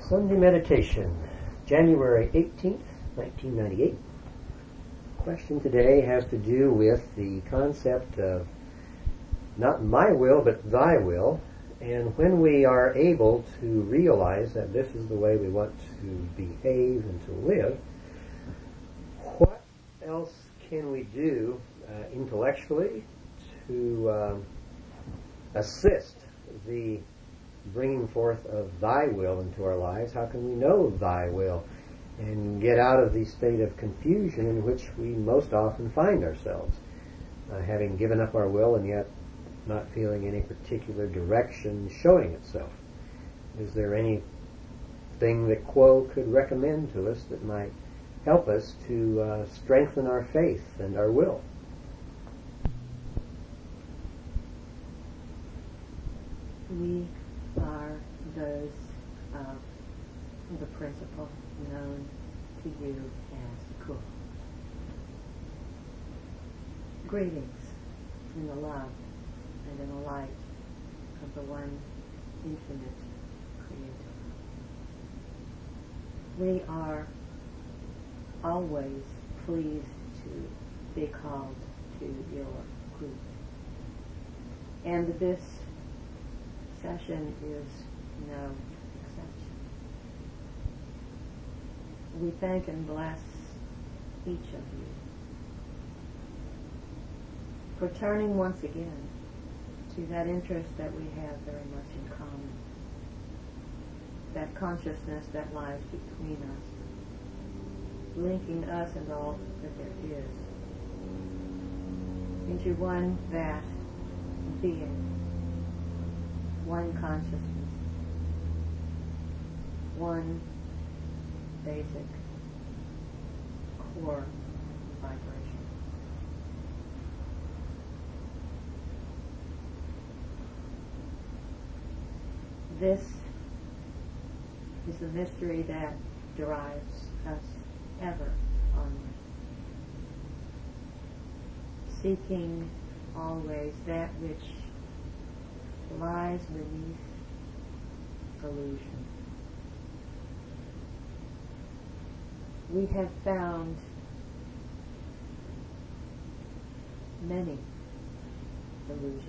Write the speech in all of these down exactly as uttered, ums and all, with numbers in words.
Sunday Meditation, January eighteenth, nineteen ninety-eight. Question today has to do with the concept of not my will, but thy will. And when we are able to realize that this is the way we want to behave and to live, what else can we do uh, intellectually to um, assist the bringing forth of thy will into our lives? How can we know thy will and get out of the state of confusion in which we most often find ourselves, uh, having given up our will and yet not feeling any particular direction showing itself? Is there anything that Quo could recommend to us that might help us to uh, strengthen our faith and our will? We are those of the principle known to you as Quo. Greetings in the love and in the light of the one infinite Creator. We are always pleased to be called to your group. And this session is no exception. We thank and bless each of you for turning once again to that interest that we have very much in common, that consciousness that lies between us, linking us and all that there is into one vast being, one consciousness, one basic core vibration. This is the mystery that drives us ever onward, seeking always that which lies beneath illusion. We have found many illusions,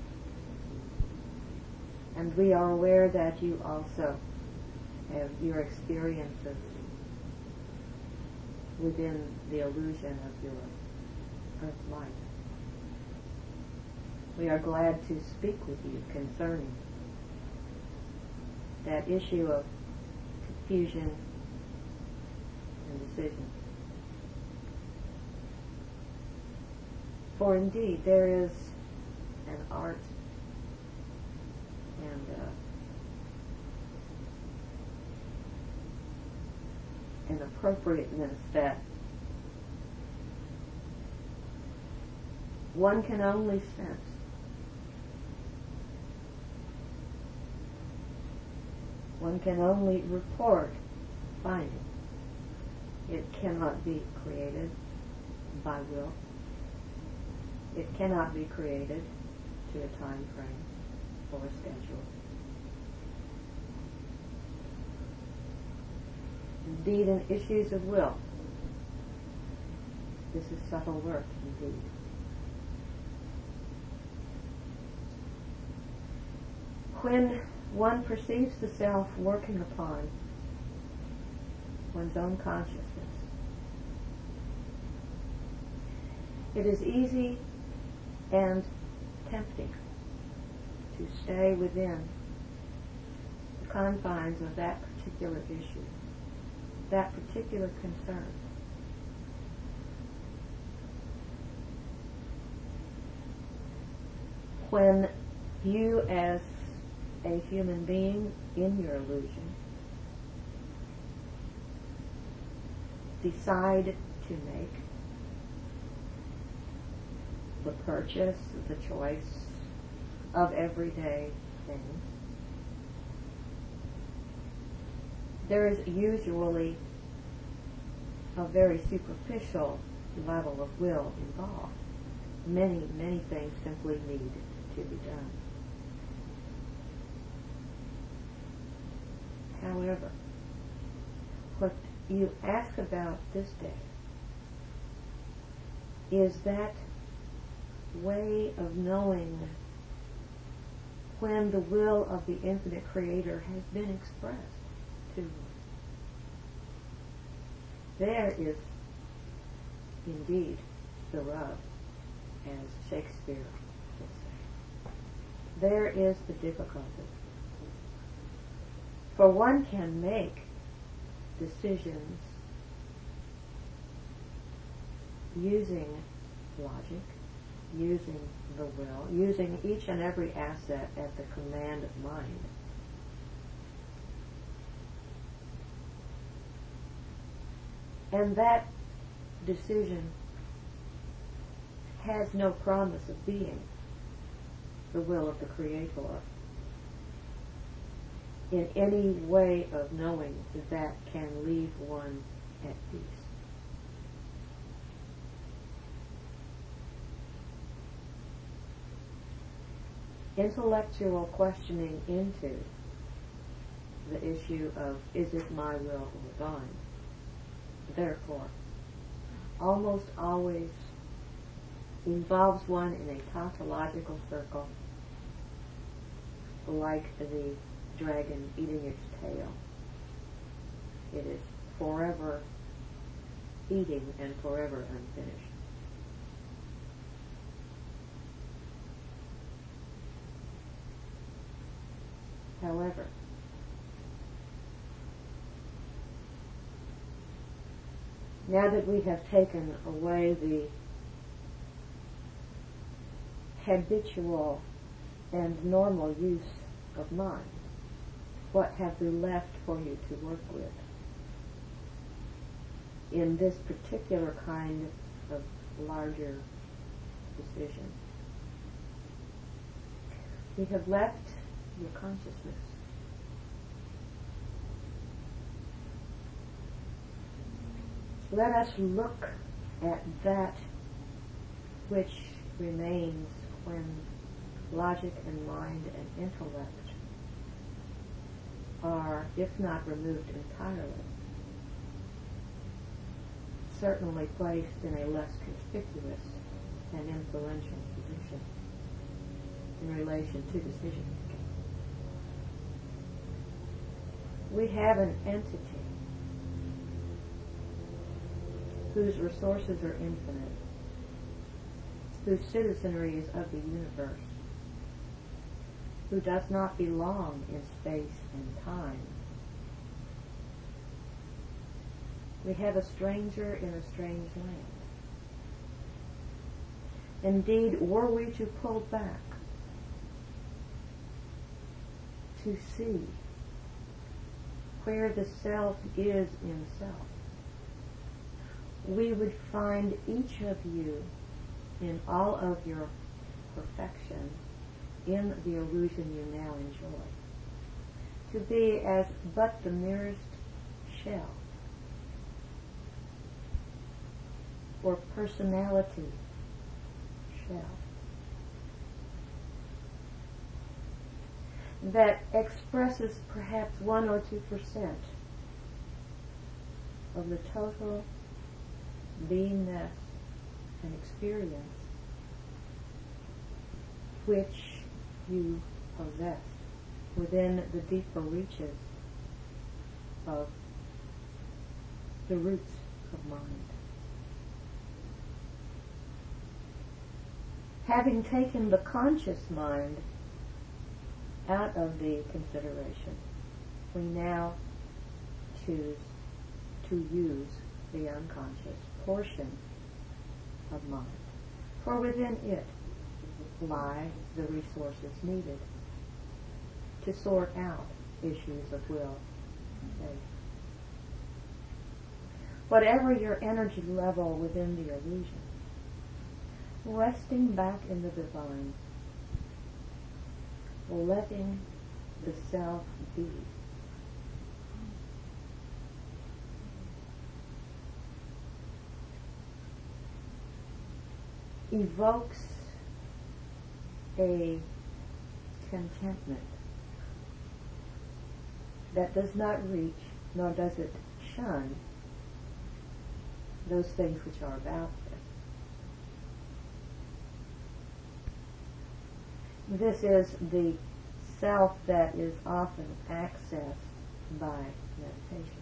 and we are aware that you also have your experiences within the illusion of your earth life. We are glad to speak with you concerning that issue of confusion and decision. For indeed, there is an art and uh, an appropriateness that one can only sense one can only report finding. It cannot be created by will. It cannot be created to a time frame or a schedule. Indeed, in issues of will, this is subtle work indeed. When one perceives the self working upon one's own consciousness, it is easy and tempting to stay within the confines of that particular issue, that particular concern. When you, as a human being in your illusion, decide to make the purchase, the choice of everyday things, there is usually a very superficial level of will involved. Many, many things simply need to be done. However, what you ask about this day is that way of knowing when the will of the infinite Creator has been expressed to you. There is indeed the rub, as Shakespeare would say. There is the difficulty. For one can make decisions using logic, using the will, using each and every asset at the command of mind. And that decision has no promise of being the will of the Creator in any way of knowing that can leave one at peace. Intellectual questioning into the issue of is it my will or thine, therefore, almost always involves one in a tautological circle, like the dragon eating its tail. It is forever eating and forever unfinished. However, now that we have taken away the habitual and normal use of mind, what have we left for you to work with in this particular kind of larger decision? We have left your consciousness. Let us look at that which remains when logic and mind and intellect are, if not removed entirely, certainly placed in a less conspicuous and influential position in relation to decision making. We have an entity whose resources are infinite, whose citizenry is of the universe, who does not belong in space and time. We have a stranger in a strange land. Indeed, were we to pull back to see where the self is in self, we would find each of you in all of your perfection in the illusion you now enjoy to be as but the merest shell or personality shell that expresses perhaps one or two percent of the total beingness and experience which you possess within the deeper reaches of the roots of mind. Having taken the conscious mind out of the consideration, we now choose to use the unconscious portion of mind, for within it lie the resources needed to sort out issues of will and faith. Whatever your energy level within the illusion, resting back in the divine, letting the self be, evokes a contentment that does not reach, nor does it shun, those things which are about them. This is the self that is often accessed by meditation.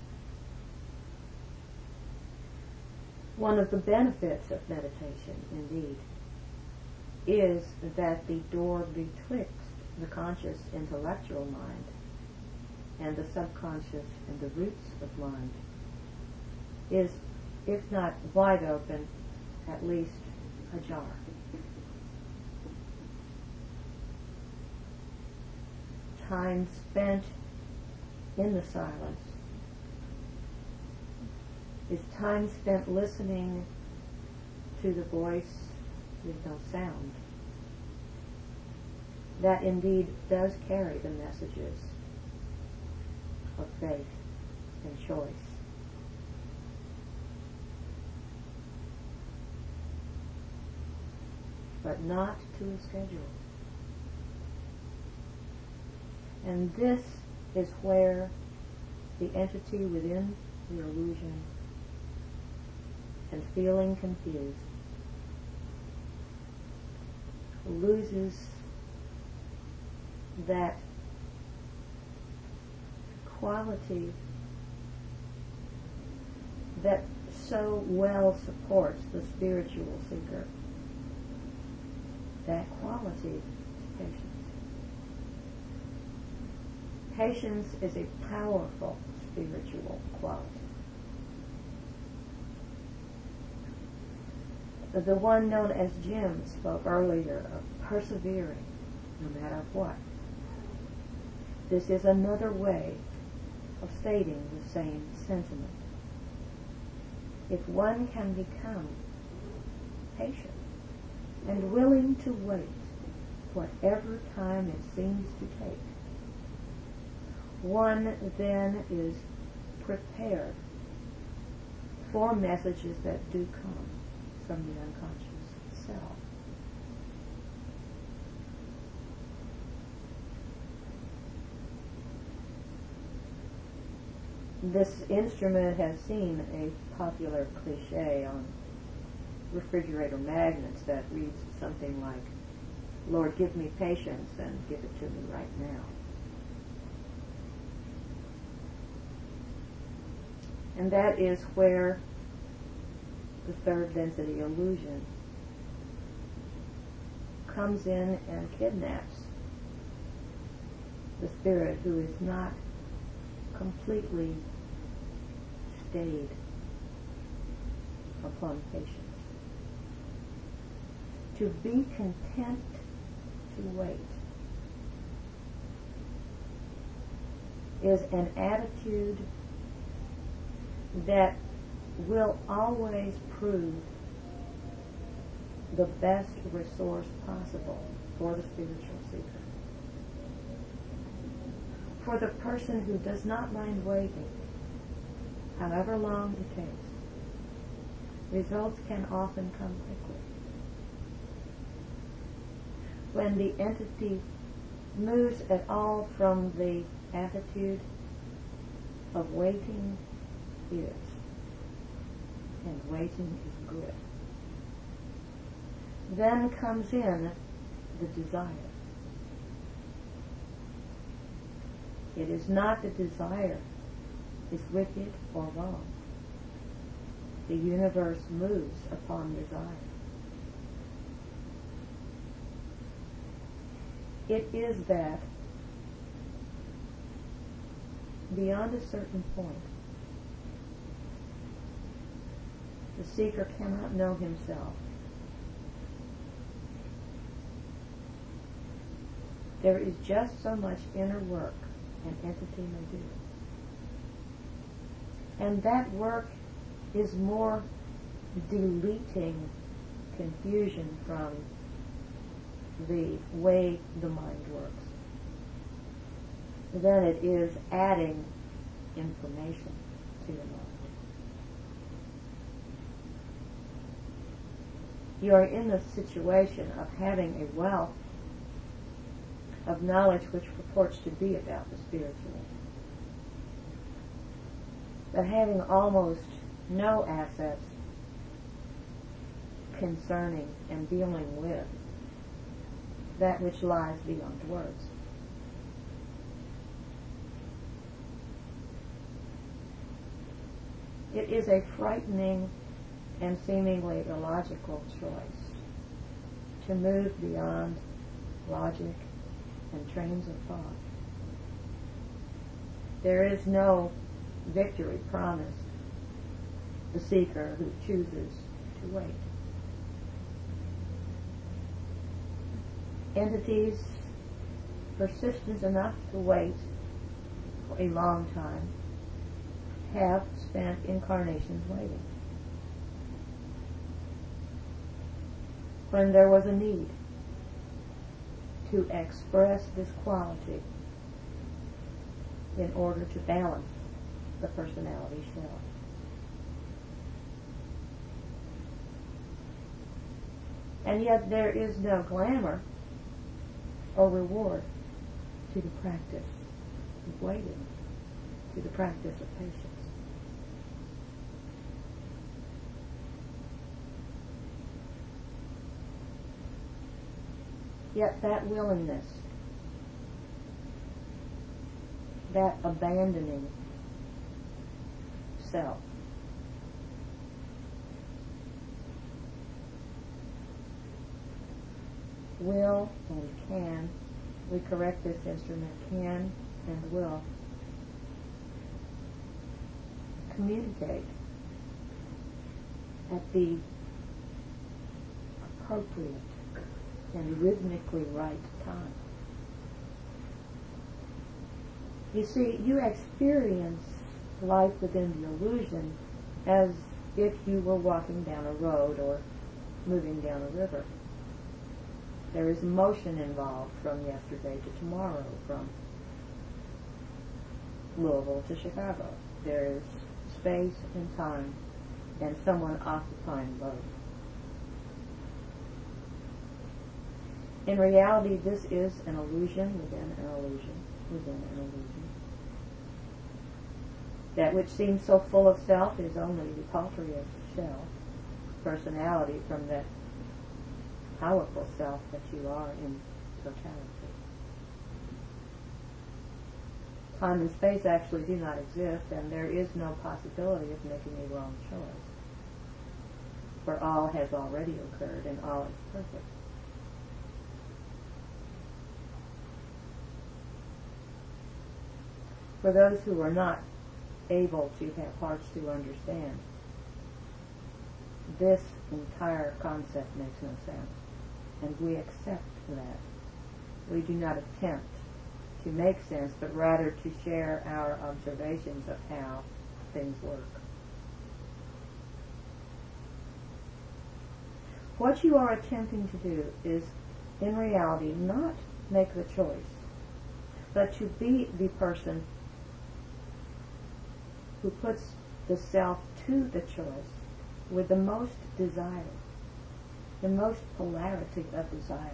One of the benefits of meditation, indeed, is that the door betwixt the conscious intellectual mind and the subconscious and the roots of mind is, if not wide open, at least ajar. Time spent in the silence is time spent listening to the voice with no sound. That indeed does carry the messages of faith and choice. But not to a schedule. And this is where the entity within the illusion and feeling confused loses that quality that so well supports the spiritual seeker. That quality is patience. Patience is a powerful spiritual quality. The one known as Jim spoke earlier of persevering no matter what. This is another way of stating the same sentiment. If one can become patient and willing to wait whatever time it seems to take, one then is prepared for messages that do come from the unconscious self. This instrument has seen a popular cliche on refrigerator magnets that reads something like, "Lord, give me patience and give it to me right now." And that is where the third density illusion comes in and kidnaps the spirit who is not completely stayed upon patience. To be content to wait is an attitude that will always prove the best resource possible for the spiritual seeker. For the person who does not mind waiting, however long it takes, results can often come quickly. When the entity moves at all from the attitude of waiting is, and waiting is good, then comes in the desire. It is not the desire is wicked or wrong. The universe moves upon desire. It is that beyond a certain point, the seeker cannot know himself. There is just so much inner work an entity may do. And that work is more deleting confusion from the way the mind works than it is adding information to your mind. You are in the situation of having a wealth of knowledge which purports to be about the spiritual. but having almost no assets concerning and dealing with that which lies beyond words. It is a frightening and seemingly illogical choice to move beyond logic and trains of thought. There is no victory promised the seeker who chooses to wait. Entities persistent enough to wait for a long time have spent incarnations waiting. When there was a need to express this quality in order to balance the personality shell. And yet there is no glamour or reward to the practice of waiting, to the practice of patience. Yet that willingness, that abandoning self, will and can, we correct this instrument, can and will communicate at the appropriate and rhythmically right time. You see, you experience life within the illusion as if you were walking down a road or moving down a river. There is motion involved from yesterday to tomorrow, from Louisville to Chicago. There is space and time and someone occupying both. In reality, this is an illusion within an illusion within an illusion. That which seems so full of self is only the paltriest shell, personality from that powerful self that you are in totality. Time and space actually do not exist, and there is no possibility of making a wrong choice, for all has already occurred and all is perfect. For those who are not able to have hearts to understand, this entire concept makes no sense, and we accept that. We do not attempt to make sense, but rather to share our observations of how things work. What you are attempting to do is, in reality, not make the choice, but to be the person who puts the self to the choice with the most desire, the most polarity of desire.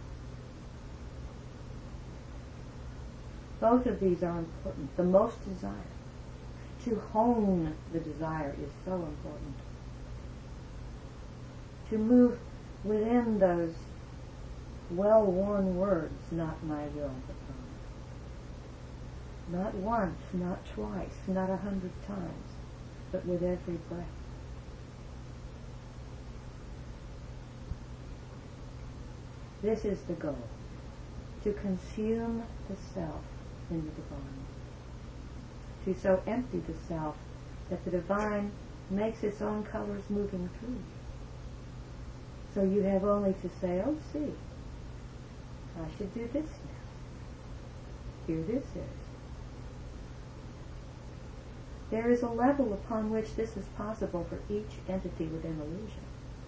Both of these are important. The most desire. To hone the desire is so important. To move within those well-worn words, not my will but thine. Not once, not twice, not a hundred times, but with every breath. This is the goal, to consume the self in the divine, to so empty the self that the divine makes its own colors moving through you. So you have only to say, oh, see, I should do this now. Here this is. There is a level upon which this is possible for each entity within illusion.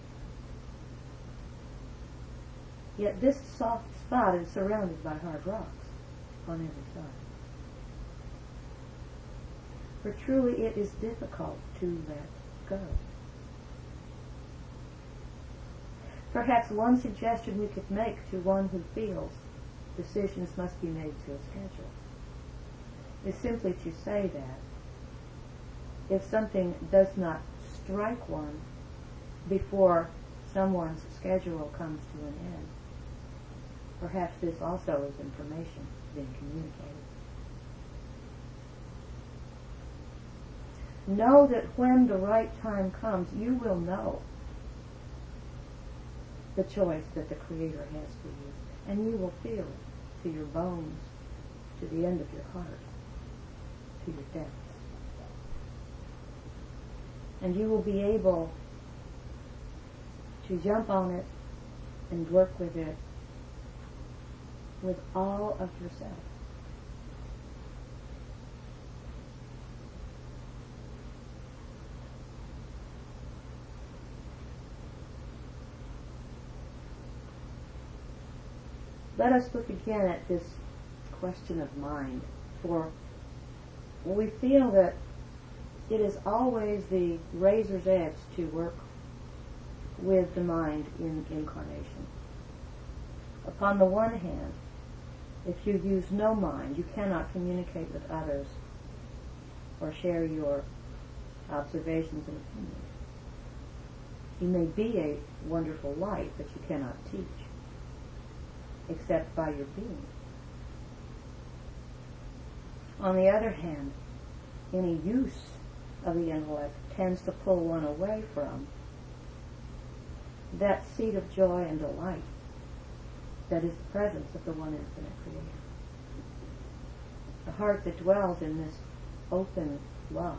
Yet this soft spot is surrounded by hard rocks on every side. For truly it is difficult to let go. Perhaps one suggestion we could make to one who feels decisions must be made to a schedule is simply to say that if something does not strike one before someone's schedule comes to an end. Perhaps this also is information being communicated. Know that when the right time comes, you will know the choice that the Creator has for you, and you will feel it to your bones, to the end of your heart, to your depths. And you will be able to jump on it and work with it with all of yourself. Let us look again at this question of mind, for we feel that it is always the razor's edge to work with the mind in incarnation. Upon the one hand, if you use no mind, you cannot communicate with others or share your observations and opinions. You may be a wonderful light, but you cannot teach, except by your being. On the other hand, any use of the intellect tends to pull one away from that seat of joy and delight that is the presence of the one infinite Creator. The heart that dwells in this open love,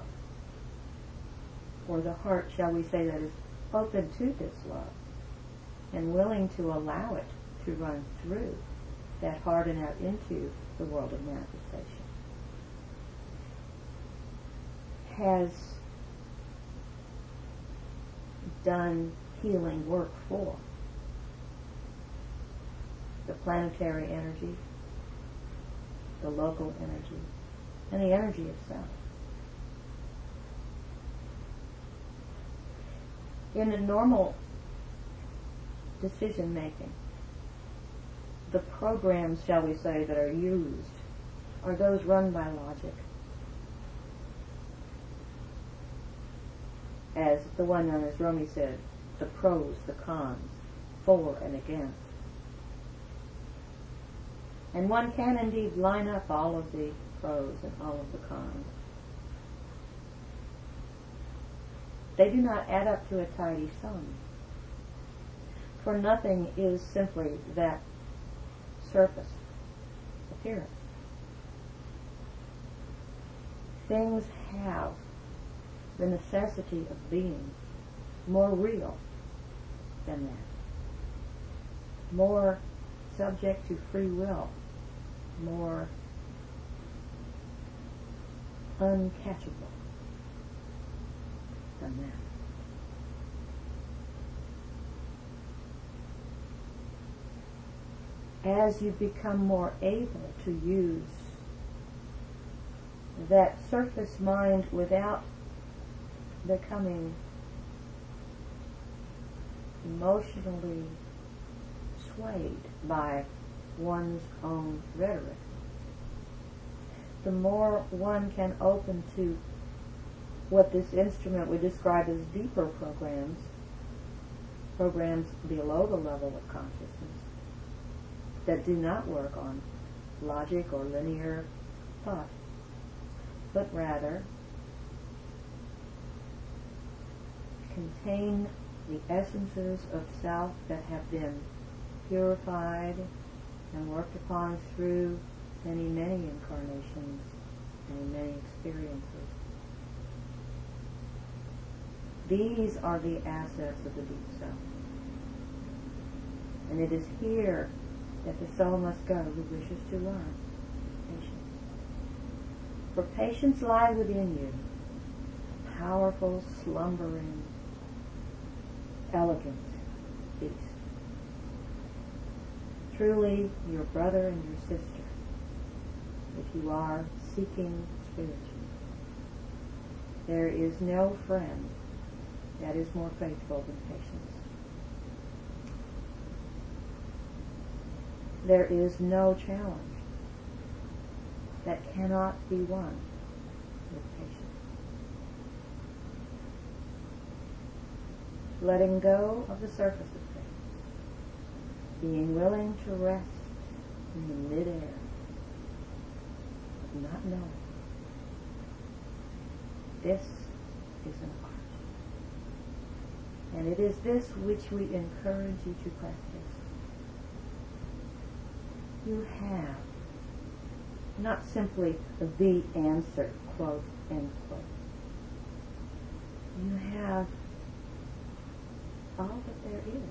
or the heart, shall we say, that is open to this love and willing to allow it to run through that heart and out into the world of manifestation, has done healing work for the planetary energy, the local energy, and the energy itself. In the normal decision making, the programs, shall we say, that are used are those run by logic, as the one known as Rumi said, the pros, the cons, for and against. And one can indeed line up all of the pros and all of the cons. They do not add up to a tidy sum, for nothing is simply that surface appearance. Things have the necessity of being more real than that, more subject to free will, more uncatchable than that. As you become more able to use that surface mind without becoming emotionally swayed by one's own rhetoric, the more one can open to what this instrument would describe as deeper programs, programs below the level of consciousness, that do not work on logic or linear thought, but rather contain the essences of self that have been purified and worked upon through many, many incarnations and many experiences. These are the assets of the deep self. And it is here that the soul must go who wishes to learn patience. For patience lies within you, powerful, slumbering, elegant beast. Truly your brother and your sister, if you are seeking spiritually. There is no friend that is more faithful than patience. There is no challenge that cannot be won with patience. letting go of the surface of things, being willing to rest in the midair of not knowing. This is an art. And it is this which we encourage you to practice. You have not simply the answer, quote, end quote. You have all that there is.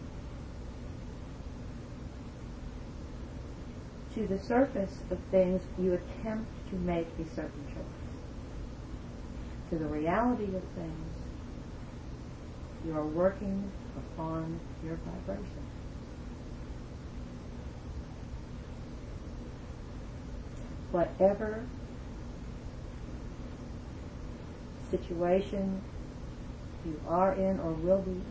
To the surface of things, you attempt to make a certain choice. To the reality of things, you are working upon your vibration. Whatever situation you are in or will be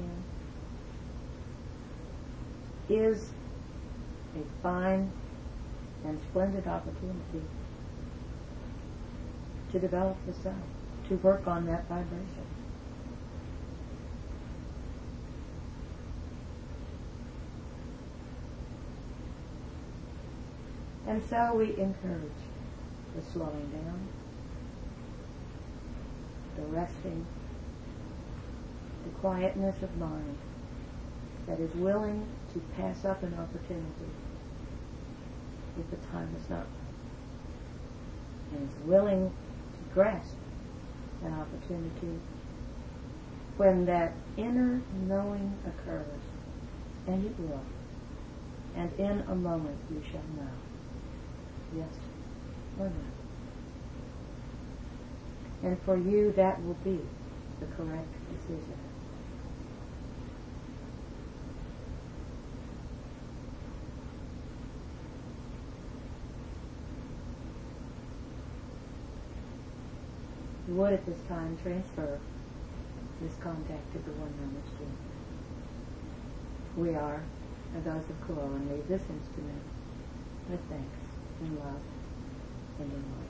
in is a fine and splendid opportunity to develop the self, to work on that vibration. And so we encourage the slowing down, the resting, the quietness of mind that is willing to pass up an opportunity if the time is not right, and is willing to grasp an opportunity when that inner knowing occurs, and it will, and in a moment you shall know, yes or no. And for you that will be the correct decision. You would at this time transfer this contact to the one moment stream. We are those of Kuro and leave this instrument with thanks and love and in light.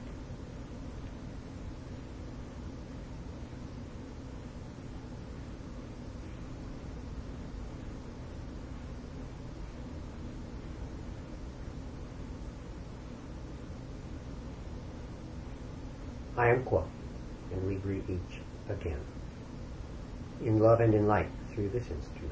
I am Kwa, and we greet each again, in love and in light through this instrument.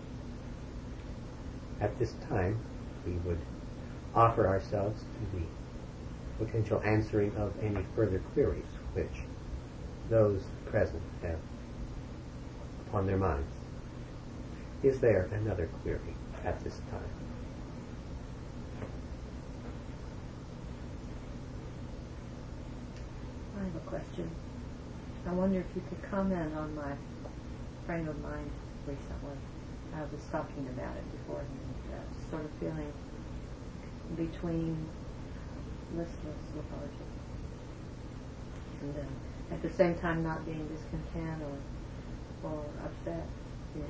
At this time, we would offer ourselves to the potential answering of any further queries which those present have upon their minds. Is there another query at this time? I have a question. I wonder if you could comment on my frame of mind recently. I was talking about it beforehand, uh, sort of feeling between listless, lethargic, and uh, at the same time not being discontent or or upset. You know,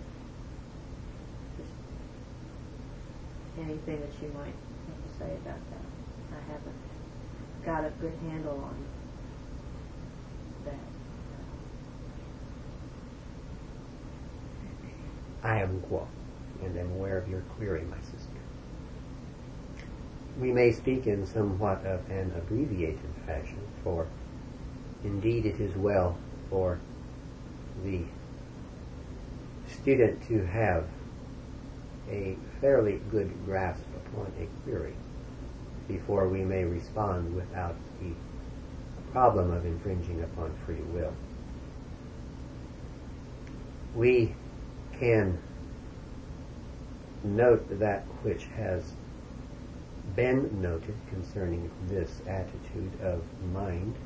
just anything that you might have to say about that. I haven't got a good handle on that. I am Kwa, and am aware of your query, my sister. We may speak in somewhat of an abbreviated fashion, for indeed it is well for the student to have a fairly good grasp upon a query before we may respond without the problem of infringing upon free will. We can note that which has been noted concerning this attitude of mind,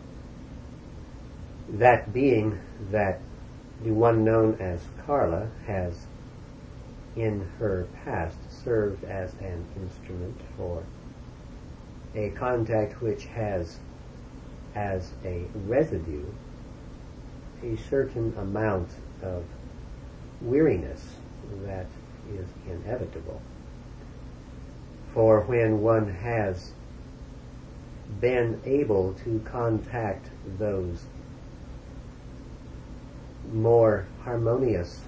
that being that the one known as Carla has in her past served as an instrument for a contact which has as a residue a certain amount of weariness that is inevitable. For when one has been able to contact those more harmonious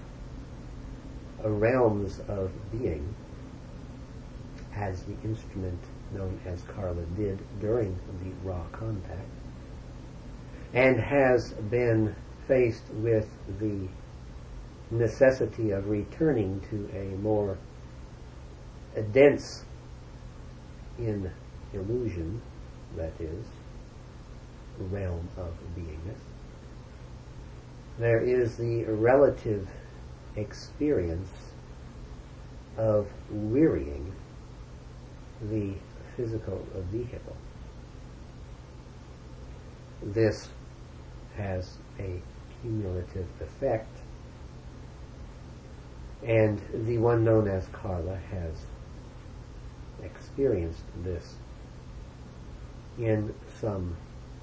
realms of being, as the instrument known as Carla did during the raw contact, and has been faced with the necessity of returning to a more a dense in illusion, that is, realm of beingness. There is the relative experience of wearying the physical vehicle. This has a cumulative effect, and the one known as Carla has experienced this in some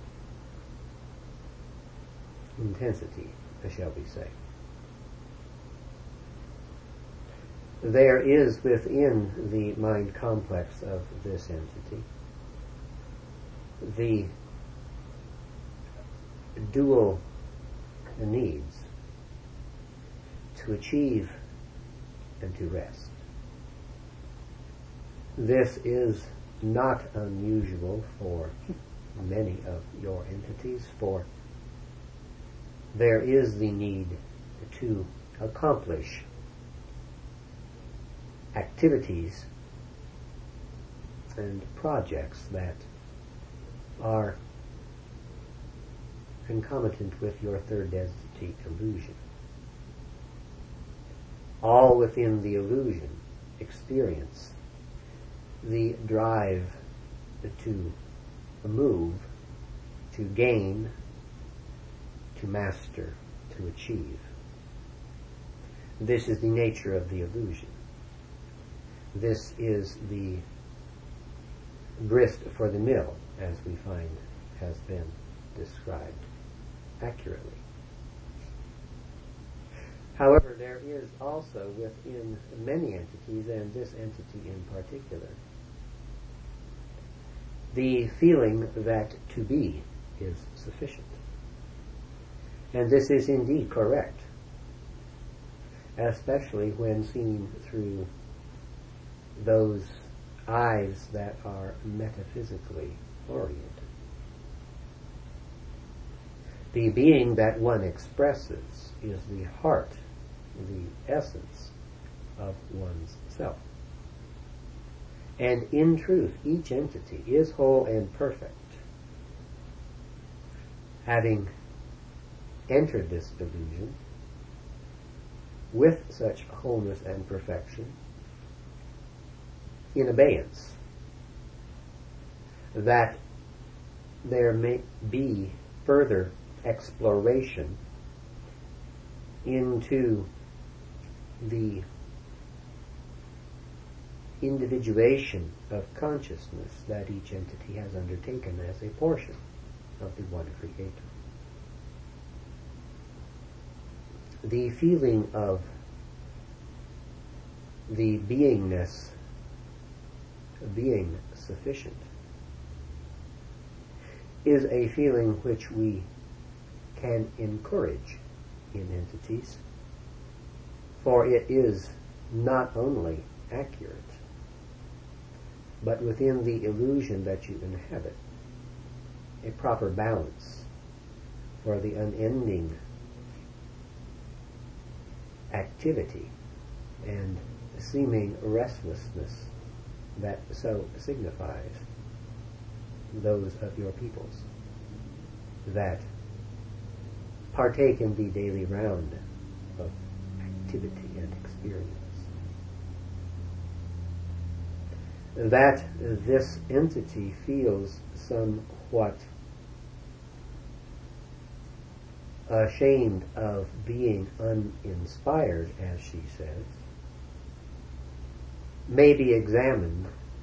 intensity, shall we say. There is within the mind complex of this entity the dual needs to achieve and to rest. This is not unusual for many of your entities, for there is the need to accomplish activities and projects that are concomitant with your third density illusion. All within the illusion experience the drive to move, to gain, to master, to achieve. This is the nature of the illusion. This is the grist for the mill, as we find has been described accurately. However, there is also within many entities, and this entity in particular, the feeling that to be is sufficient. And this is indeed correct, especially when seen through those eyes that are metaphysically oriented. The being that one expresses is the heart, the essence of one's self. And in truth, each entity is whole and perfect, having entered this illusion with such wholeness and perfection in abeyance, that there may be further exploration into the individuation of consciousness that each entity has undertaken as a portion of the one Creator. The feeling of the beingness being sufficient is a feeling which we can encourage in entities, for it is not only accurate, but within the illusion that you inhabit, a proper balance for the unending activity and seeming restlessness that so signifies those of your peoples that partake in the daily round of activity and experience. That this entity feels somewhat ashamed of being uninspired, as she says, may be examined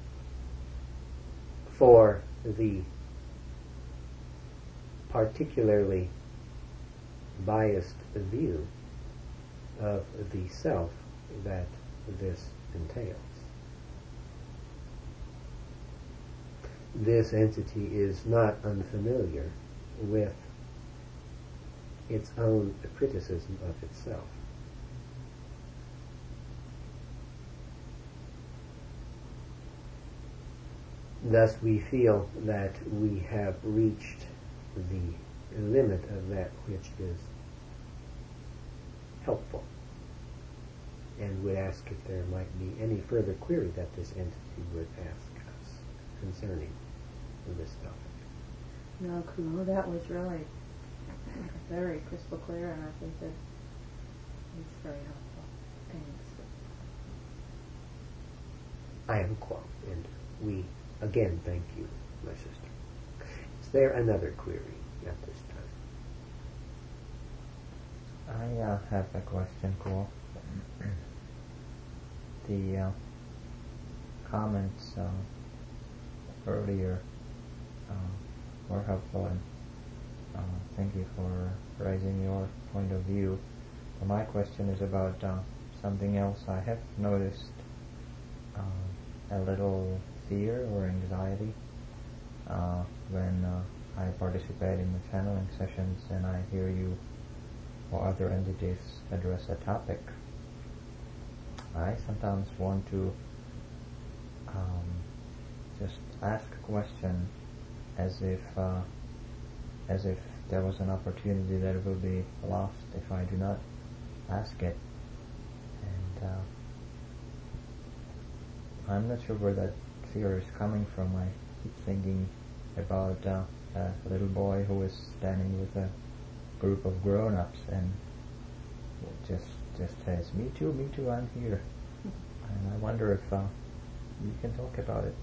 for the particularly biased view of the self that this entails. This entity is not unfamiliar with its own criticism of itself. Thus we feel that we have reached the limit of that which is helpful, and would ask if there might be any further query that this entity would ask us concerning this topic. No, Kumo, that was really very crystal clear, and I think that it's very helpful. Thanks. I am Kwa, and we again thank you, my sister. Is there another query at this time? I uh, have a question, Kwa. The uh, comments uh, earlier uh, were helpful, and uh, thank you for raising your point of view. But my question is about uh, something else. I have noticed uh, a little fear or anxiety uh, when uh, I participate in the channeling sessions and I hear you or other entities address a topic. I sometimes want to um, just ask a question as if uh, as if there was an opportunity that will be lost if I do not ask it. And uh, I'm not sure where that fear is coming from. I keep thinking about uh, a little boy who is standing with a group of grown-ups and just just says, "Me too, me too, I'm here." And I wonder if uh, you can talk about it.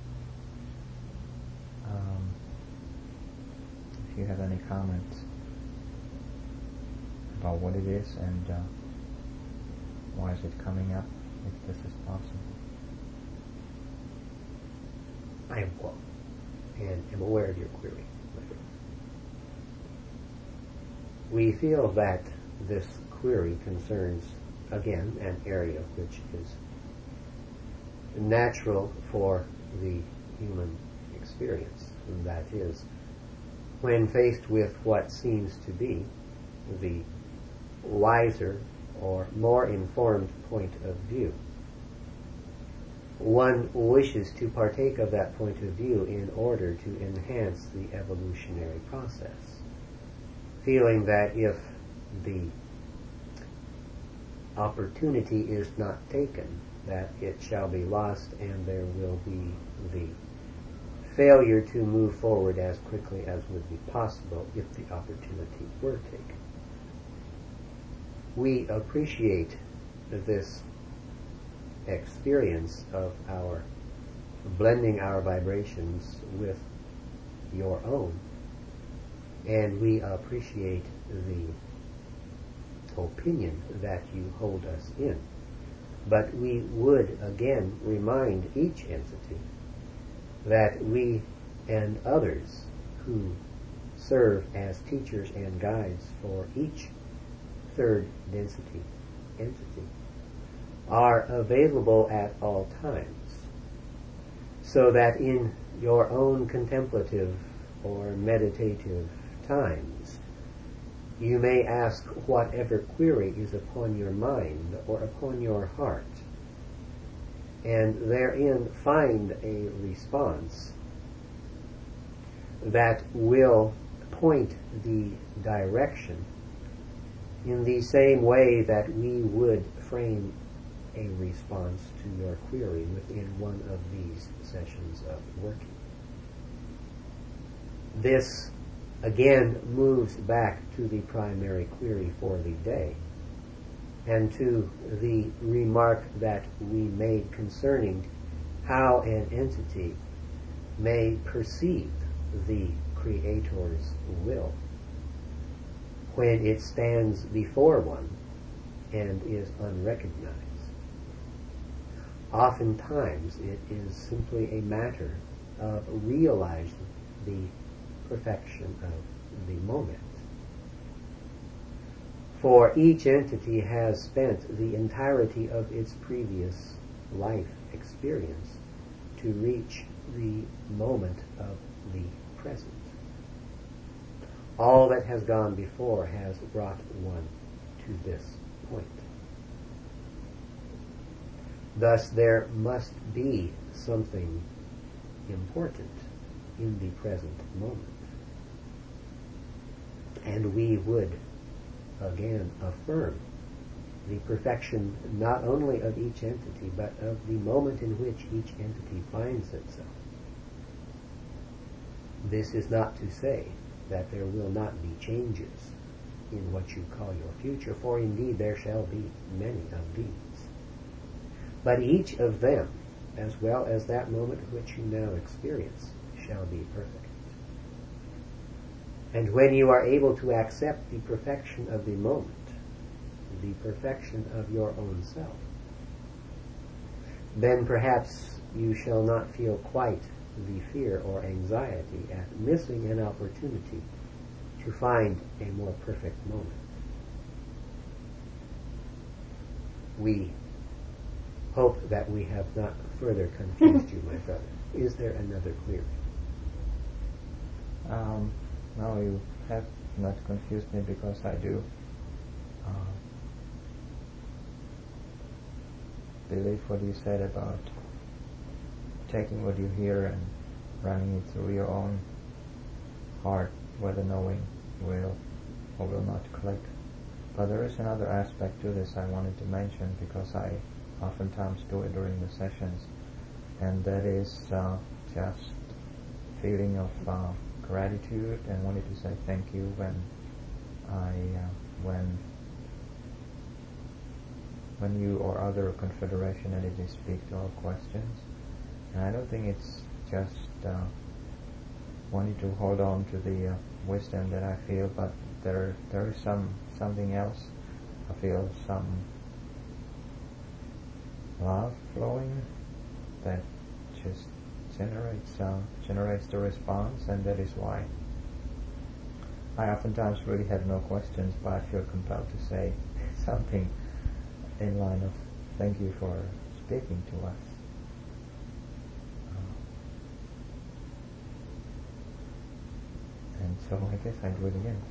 Um, if you have any comments about what it is and uh, why is it coming up, if this is possible. I am Kwa, and am aware of your query. We feel that this query concerns, again, an area which is natural for the human experience, and that is, when faced with what seems to be the wiser or more informed point of view, one wishes to partake of that point of view in order to enhance the evolutionary process, feeling that if the opportunity is not taken, that it shall be lost and there will be the failure to move forward as quickly as would be possible if the opportunity were taken. We appreciate this experience of our blending our vibrations with your own, and we appreciate the opinion that you hold us in. But we would again remind each entity that we and others who serve as teachers and guides for each third density entity are available at all times, so that in your own contemplative or meditative times you may ask whatever query is upon your mind or upon your heart, and therein find a response that will point the direction in the same way that we would frame a response to your query within one of these sessions of working. This again moves back to the primary query for the day, and to the remark that we made concerning how an entity may perceive the Creator's will when it stands before one and is unrecognized. Oftentimes it is simply a matter of realizing the perfection of the moment. For each entity has spent the entirety of its previous life experience to reach the moment of the present. all that has gone before has brought one to this point. Thus there must be something important in the present moment. And we would again affirm the perfection not only of each entity, but of the moment in which each entity finds itself. This is not to say that there will not be changes in what you call your future, for indeed there shall be many of these. But each of them, as well as that moment which you now experience, shall be perfect. And when you are able to accept the perfection of the moment, the perfection of your own self, then perhaps you shall not feel quite the fear or anxiety at missing an opportunity to find a more perfect moment. We hope that we have not further confused you, my brother. Is there another query? Um, no, you have not confused me, because I do uh, believe what you said about taking what you hear and running it through your own heart, whether knowing will or will not click. But there is another aspect to this I wanted to mention, because I oftentimes do it during the sessions, and that is uh, just feeling of uh, gratitude, and wanted to say thank you when I uh, when when you or other Confederation entities speak to our questions. And I don't think it's just uh, wanting to hold on to the uh, wisdom that I feel, but there there is some something else. I feel some love flowing that just generates uh, generates the response, and that is why I oftentimes really have no questions, but I feel compelled to say something in line of thank you for speaking to us. And so I guess I do it again.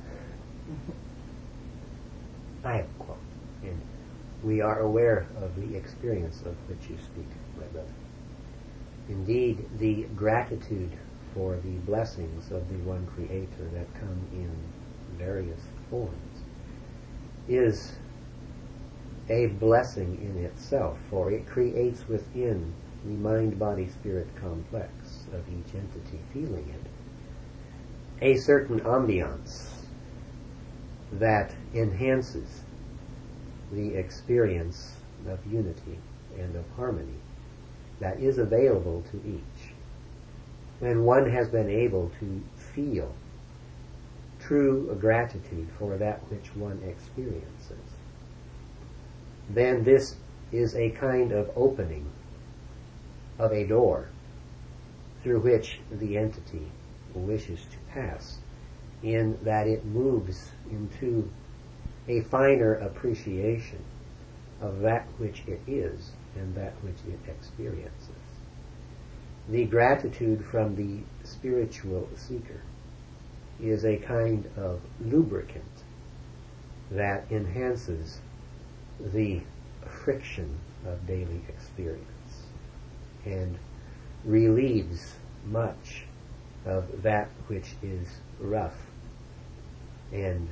I have a quote, and we are aware of the experience of which you speak, my brother. Indeed, the gratitude for the blessings of the one Creator that come in various forms is a blessing in itself, for it creates within the mind-body-spirit complex of each entity feeling it a certain ambiance that enhances the experience of unity and of harmony that is available to each. When one has been able to feel true gratitude for that which one experiences, then this is a kind of opening of a door through which the entity wishes to pass, in that it moves into a finer appreciation of that which it is and that which it experiences. The gratitude from the spiritual seeker is a kind of lubricant that enhances the friction of daily experience and relieves much of that which is rough and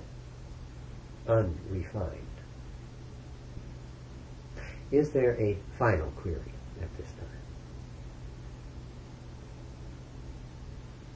unrefined. Is there a final query at this time?